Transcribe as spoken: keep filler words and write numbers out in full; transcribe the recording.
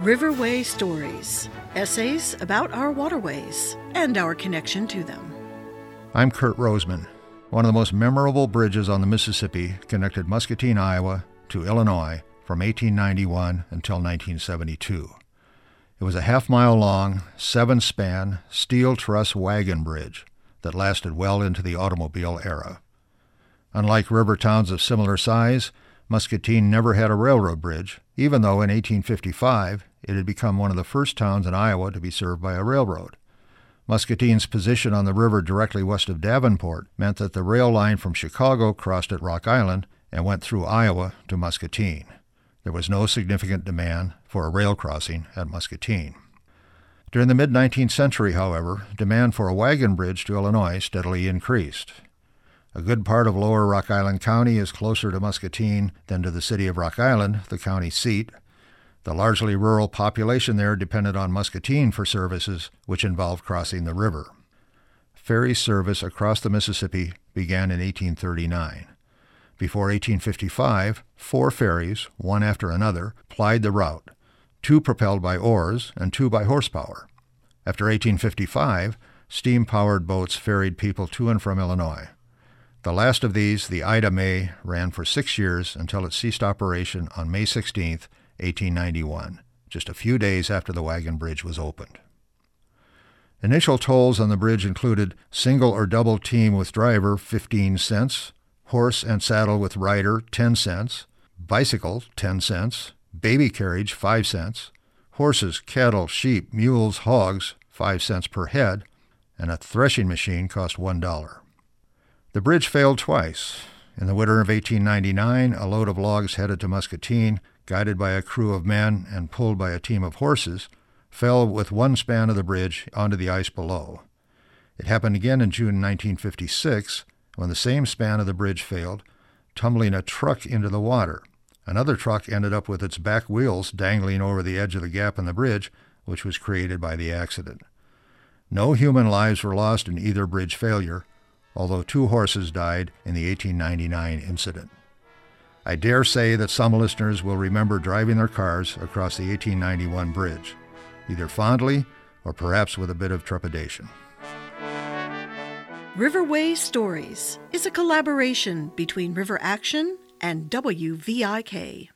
Riverway Stories, essays about our waterways and our connection to them. I'm Kurt Roseman. One of the most memorable bridges on the Mississippi connected Muscatine, Iowa to Illinois from eighteen ninety-one until nineteen seventy-two. It was a half-mile long, seven-span, steel truss wagon bridge that lasted well into the automobile era. Unlike river towns of similar size, Muscatine never had a railroad bridge, even though in eighteen fifty-five it had become one of the first towns in Iowa to be served by a railroad. Muscatine's position on the river directly west of Davenport meant that the rail line from Chicago crossed at Rock Island and went through Iowa to Muscatine. There was no significant demand for a rail crossing at Muscatine. During the mid-nineteenth century, however, demand for a wagon bridge to Illinois steadily increased. A good part of lower Rock Island County is closer to Muscatine than to the city of Rock Island, the county seat. The largely rural population there depended on Muscatine for services which involved crossing the river. Ferry service across the Mississippi began in eighteen thirty-nine. Before eighteen fifty-five, four ferries, one after another, plied the route, two propelled by oars and two by horsepower. After eighteen fifty-five, steam-powered boats ferried people to and from Illinois. The last of these, the Ida May, ran for six years until it ceased operation on May sixteenth, eighteen ninety-one, just a few days after the wagon bridge was opened. Initial tolls on the bridge included single or double team with driver, fifteen cents, horse and saddle with rider, ten cents, bicycle, ten cents, baby carriage, five cents, horses, cattle, sheep, mules, hogs, five cents per head, and a threshing machine cost one dollar. The bridge failed twice. In the winter of eighteen ninety-nine, a load of logs headed to Muscatine, guided by a crew of men and pulled by a team of horses, fell with one span of the bridge onto the ice below. It happened again in June nineteen fifty-six, when the same span of the bridge failed, tumbling a truck into the water. Another truck ended up with its back wheels dangling over the edge of the gap in the bridge, which was created by the accident. No human lives were lost in either bridge failure, although two horses died in the eighteen ninety-nine incident. I dare say that some listeners will remember driving their cars across the eighteen ninety-one bridge, either fondly or perhaps with a bit of trepidation. Riverway Stories is a collaboration between River Action and W V I K.